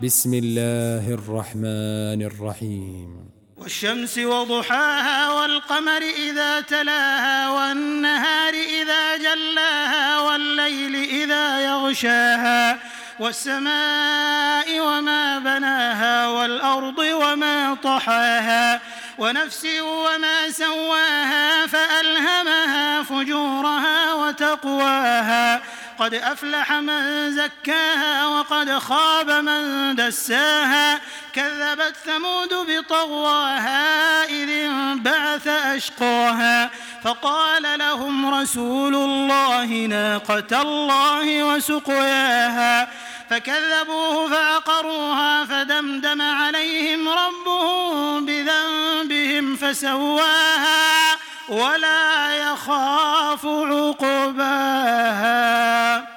بسم الله الرحمن الرحيم والشمس وضحاها والقمر إذا تلاها والنهار إذا جلاها والليل إذا يغشاها والسماء وما بناها والأرض وما طحاها ونفس وما سواها فألهمها فجورها وتقواها قد أفلح من زكاها وقد خاب من دساها كذبت ثمود بطغواها إذ انبعث أشقاها فقال لهم رسول الله ناقة الله وسقياها فكذبوه فعقروها فدمدم عليهم ربهم بذنبهم فسواها ولا يخاف عقباها.